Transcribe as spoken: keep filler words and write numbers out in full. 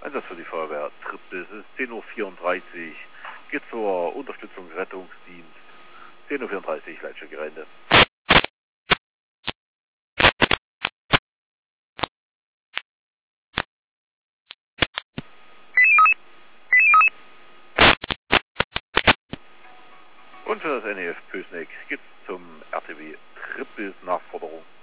Einsatz für die Feuerwehr Trippes ist zehn Uhr vierunddreißig. Geht zur Unterstützung Rettungsdienst. zehn Uhr vierunddreißig, Leitstelle. Und für das N E F Pößneck geht's zum R T W Trippes Nachforderung.